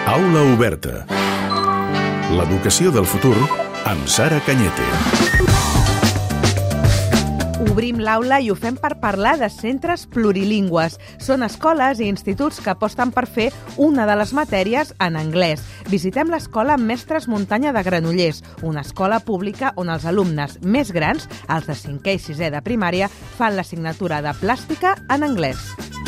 Aula oberta. L'educació del futur amb Sara Cañete. Obrim l'aula i ho fem per parlar de centres plurilingües. Són escoles i instituts que aposten per fer una de les matèries en anglès. Visitem l'escola Mestres Muntanya de Granollers, una escola pública on els alumnes més grans, els de 5è i 6è de primària, fan l'assignatura de plàstica en anglès.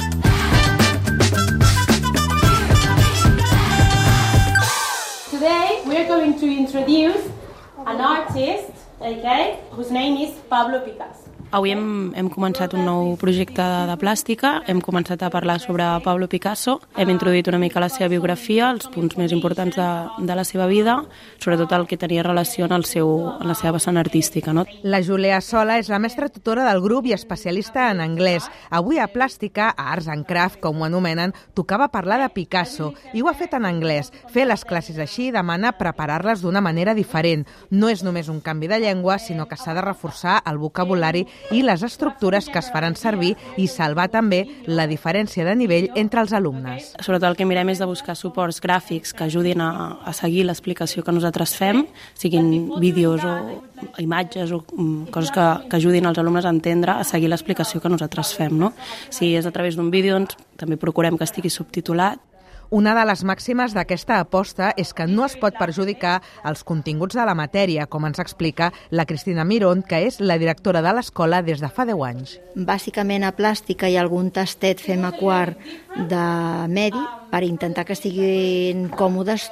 Today we're going to introduce an artist, whose name is Pablo Picasso. Avui hem començat un nou projecte de plàstica, hem començat a parlar sobre Pablo Picasso, hem introduït una mica la seva biografia, els punts més importants de la seva vida, sobretot el que tenia relació en la seva vessant artística. No? La Júlia Sola és la mestra tutora del grup i especialista en anglès. Avui a Plàstica, a Arts and Craft, com ho anomenen, tocava parlar de Picasso i ho ha fet en anglès. Fer les classes així demana preparar-les d'una manera diferent. No és només un canvi de llengua, sinó que s'ha de reforçar el vocabulari i les estructures que es faran servir i salvar també la diferència de nivell entre els alumnes. Sobretot el que mirem és de buscar suports gràfics que ajudin a seguir l'explicació que nosaltres fem, siguin vídeos o imatges o coses que ajudin els alumnes a entendre, a seguir l'explicació que nosaltres fem. No? Si és a través d'un vídeo, també procurem que estigui subtitulat. Una de les màximes d'aquesta aposta és que no es pot perjudicar els continguts de la matèria, com ens explica la Cristina Mirón, que és la directora de l'escola des de fa 10 anys. Bàsicament a Plàstica hi ha algun tastet fem a quart de medi per intentar que estiguin còmodes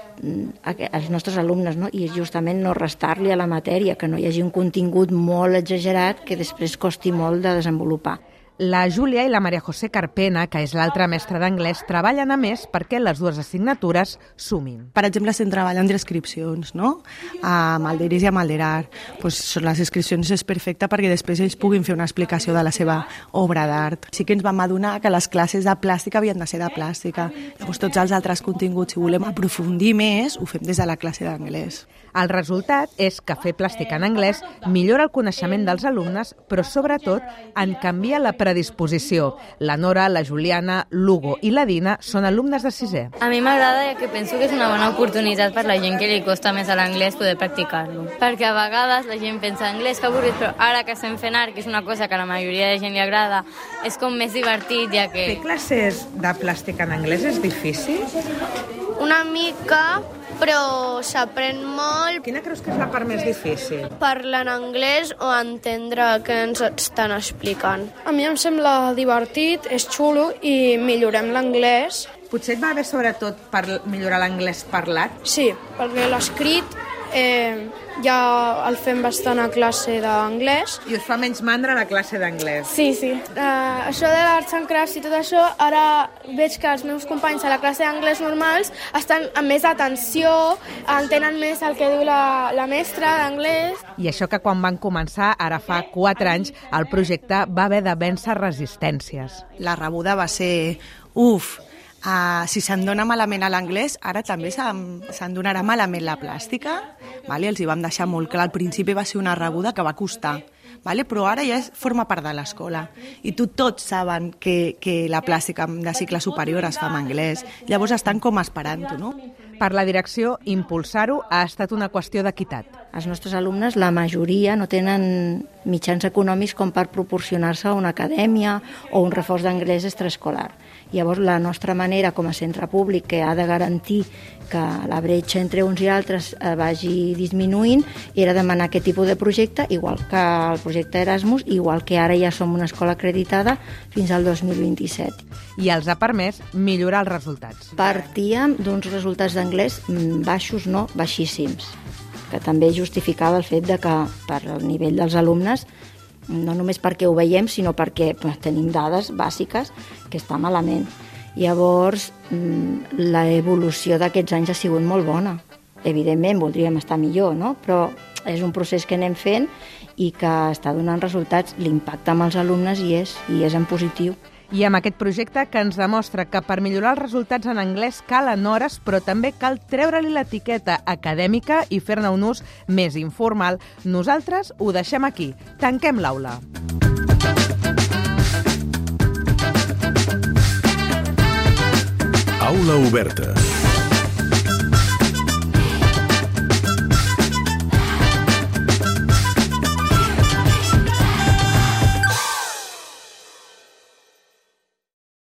els nostres alumnes, no? I justament no restar-li a la matèria, que no hi hagi un contingut molt exagerat que després costi molt de desenvolupar. La Júlia i la Maria José Carpena, que és l'altra mestra d'anglès, treballen a més perquè les dues assignatures sumin. Per exemple, estem treballant descripcions, no? Amb el d'Iris i amb el d'Erar. Les descripcions és perfecta perquè després ells puguin fer una explicació de la seva obra d'art. Sí que ens vam adonar que les classes de plàstica havien de ser de plàstica. Llavors, tots els altres continguts, si volem aprofundir més, ho fem des de la classe d'anglès. El resultat és que fer plàstica en anglès millora el coneixement dels alumnes, però sobretot en canvia la predisposició. La Nora, la Juliana, l'Hugo i la Dina són alumnes de 6è. A mi m'agrada ja que penso que és una bona oportunitat per la gent que li costa més a l'anglès poder practicar-lo. Perquè a vegades la gent pensa anglès que avorrit, però ara que estem fent art, que és una cosa que a la majoria de gent li agrada, és com més divertit, ja que... Fer classes de plàstica en anglès és difícil? Una mica, però s'aprèn molt. Quina creus que és la part més difícil? Parlar en anglès o entendre què ens estan explicant. A mi em sembla divertit, és xulo i millorem l'anglès. Potser et va bé sobretot per millorar l'anglès parlat? Sí, perquè l'escrit ja el fem bastant a classe d'anglès. I us fa menys mandra la classe d'anglès? Sí. Això de l'Arts and Crafts i tot això, ara veig que els meus companys a la classe d'anglès normals estan amb més atenció, entenen més el que diu la mestra d'anglès. I això que quan van començar, ara fa 4 anys, el projecte va haver de vèncer resistències. La rebuda va ser, si se'n dona malament a l'anglès, ara també se'n donarà malament la plàstica. Els hi vam deixar molt clar. Al principi va ser una rebuda que va costar, però ara ja forma part de l'escola. I tots saben que la plàstica de cicle superior es fa en anglès. Llavors estan com esperant-ho, no? Per la direcció, impulsar-ho ha estat una qüestió d'equitat. Els nostres alumnes, la majoria, no tenen mitjans econòmics com per proporcionar-se a una acadèmia o un reforç d'anglès extraescolar. Llavors, la nostra manera com a centre públic, que ha de garantir que la bretxa entre uns i altres vagi disminuint, era demanar aquest tipus de projecte, igual que el projecte Erasmus, igual que ara ja som una escola acreditada fins al 2027. I els ha permès millorar els resultats. Partíem d'uns resultats d'anglès baixos, no baixíssims, que també justificava el fet de que per al nivell dels alumnes, no només perquè ho veiem, sinó perquè tenim dades bàsiques que està malament. Llavors, l'evolució d'aquests anys ha sigut molt bona. Evidentment, voldríem estar millor, no? Però és un procés que anem fent i que està donant resultats. L'impacte amb els alumnes hi és en positiu. I amb aquest projecte que ens demostra que per millorar els resultats en anglès calen hores, però també cal treure-li l'etiqueta acadèmica i fer-ne un ús més informal. Nosaltres ho deixem aquí. Tanquem l'aula. Aula oberta.